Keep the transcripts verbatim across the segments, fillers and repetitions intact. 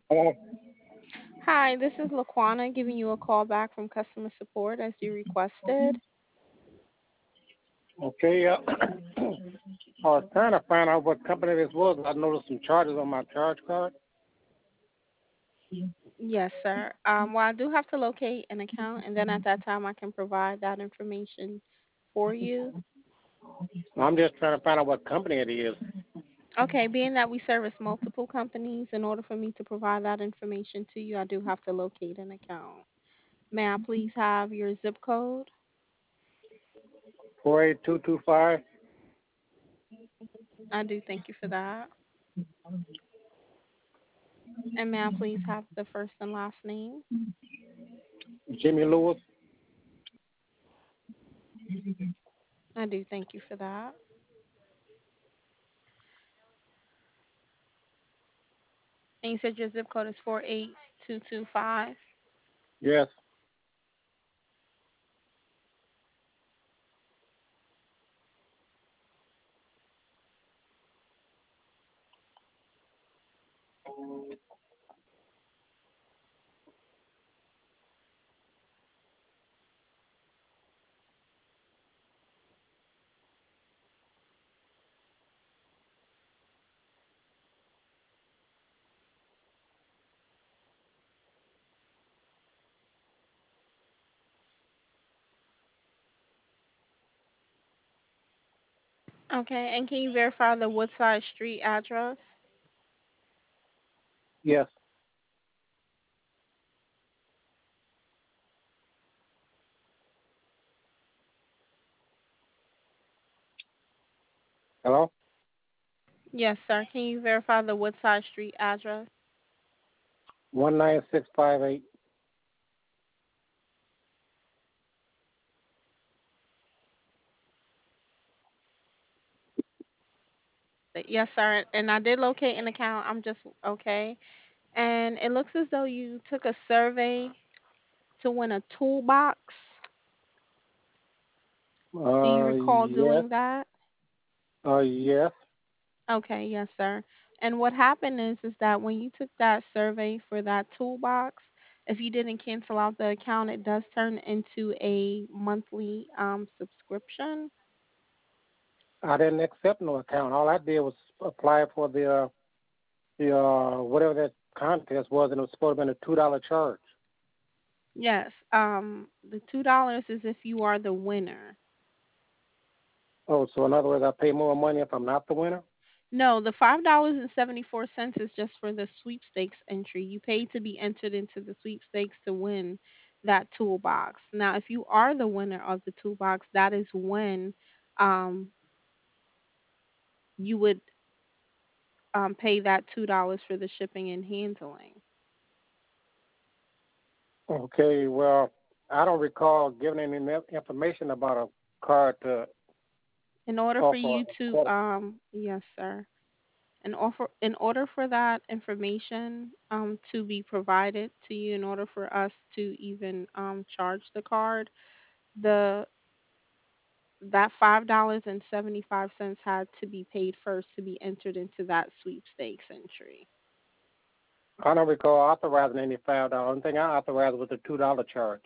Oh, Hi, this is Laquana giving you a call back from customer support as you requested. okay. Uh, I was trying to find out what company this was. I noticed some charges on my charge card. Yes, sir. Um, well, I do have to locate an account, and then at that time, I can provide that information for you. I'm just trying to find out what company it is. Okay, being that we service multiple companies, in order for me to provide that information to you, I do have to locate an account. May I please have your zip code? Four eight two two five. I do thank you for that. And may I please have the first and last name? Jimmy Lewis. I do thank you for that. And you said your zip code is four eight two two five. Yes. Okay, and can you verify the Woodside Street address? Yes. Hello. Yes, sir. Can you verify the Woodside Street address? One nine six five eight. Yes, sir. And I did locate an account. I'm just okay. And it looks as though you took a survey to win a toolbox. Do you Uh, recall yes. doing that? Uh, yes. Okay, yes, sir. And what happened is is that when you took that survey for that toolbox, if you didn't cancel out the account, it does turn into a monthly um subscription. I didn't accept no account. All I did was apply for the uh, the uh, whatever that contest was, and it was supposed to be a two dollar charge. Yes. Um the two dollars is if you are the winner. Oh, so in other words, I pay more money if I'm not the winner. No, the five dollars and seventy four cents is just for the sweepstakes entry. You pay to be entered into the sweepstakes to win that toolbox. Now, if you are the winner of the toolbox, that is when um you would um pay that two dollars for the shipping and handling. Okay, well, I don't recall giving any in- information about a card to In order for offer you a to credit. um yes, sir. In offer in order for that information um to be provided to you, in order for us to even um charge the card, the that five dollars and seventy five cents had to be paid first to be entered into that sweepstakes entry. I don't recall authorizing any five dollars. Only thing I authorized was the two dollar charge.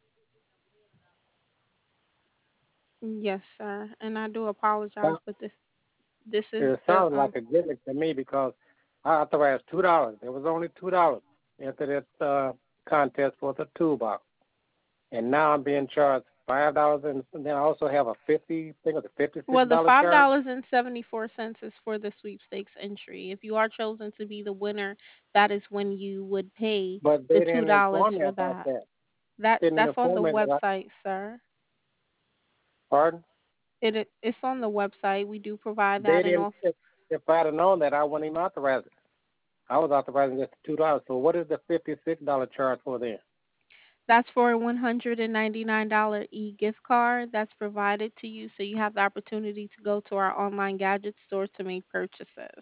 Yes, sir. And I do apologize, Now, but this this is it the sounded um like a gimmick to me because I authorized two dollars. There was only two dollars into that uh, contest for the toolbox, and now I'm being charged five dollars, and then I also have a fifty, I think it's a fifty-six well, the dollar five charge. dollars and seventy four cents is for the sweepstakes entry. If you are chosen to be the winner, that is when you would pay But they the two didn't dollars inform me for about that. that. That They didn't that's on the inform me that I, website, sir. pardon? It it- it's on the website. We do provide They that and didn't. also If, if I'd have known that, I wouldn't even authorize it. I was authorizing just two dollars. So what is the fifty-six dollar charge for then? that's for a one hundred ninety-nine dollars e-gift card that's provided to you so you have the opportunity to go to our online gadget store to make purchases.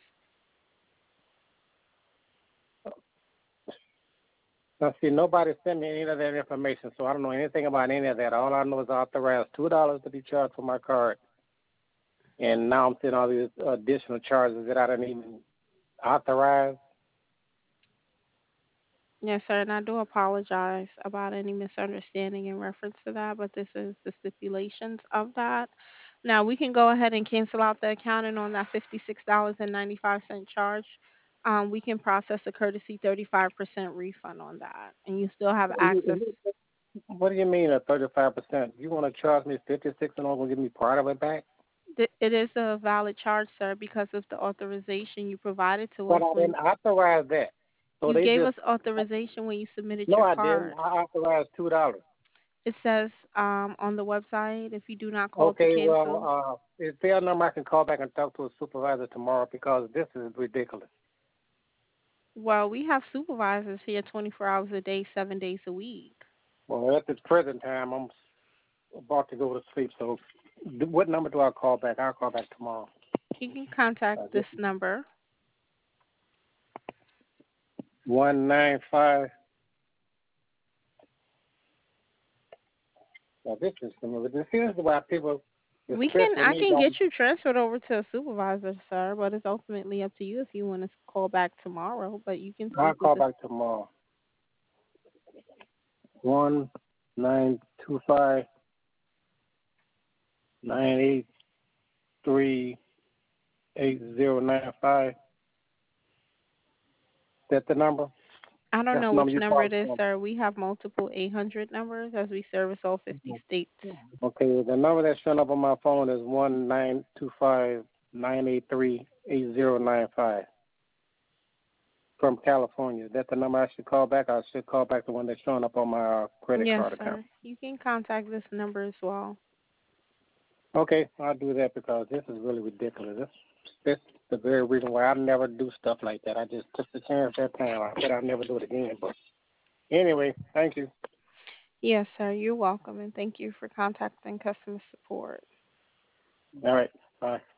Now, see, nobody sent me any of that information, so I don't know anything about any of that. All I know is I authorized two dollars to be charged for my card, and now I'm seeing all these additional charges that I didn't even authorize. Yes, sir, and I do apologize about any misunderstanding in reference to that, but this is the stipulations of that. Now we can go ahead and cancel out the account, and on that fifty-six dollars and ninety-five cent charge, um, we can process a courtesy thirty-five percent refund on that, and you still have access. What do you mean a thirty-five percent? You want to charge me fifty-six and all going to give me part of it back? Th- It is a valid charge, sir, because of the authorization you provided to But us I when didn't authorize that. So you they gave just, us authorization when you submitted no, your I didn't. card. I authorized two dollars. It says um, on the website, if you do not call to Okay, cancel. well, uh, is there a number I can call back and talk to a supervisor tomorrow because this is ridiculous. Well, we have supervisors here twenty-four hours a day, seven days a week. Well, at this present time, I'm about to go to sleep. So, th- what number do I call back? I'll call back tomorrow. You can contact Uh, this number. one nine five. Now, this is some of it. This is why people, We can, especially I me, can get don't. you transferred over to a supervisor, sir, but it's ultimately up to you if you want to call back tomorrow. But you can I'll speak with call this. back tomorrow. One nine two five nine eight three eight zero nine five. That's the number. I don't That's know the which number you number called it is, from. sir. We have multiple eight hundred numbers as we service all fifty states. Okay, the number that's showing up on my phone is one nine two five nine eight three eight zero nine five from California. That's the number I should call back. I should call back the one that's showing up on my uh, credit Yes, card account. sir. You can contact this number as well. Okay, I'll do that because this is really ridiculous. This, this is the very reason why I never do stuff like that. I just took the chance that time. I said I'll never do it again. But anyway, thank you. Yes, sir. You're welcome, and thank you for contacting customer support. All right, bye.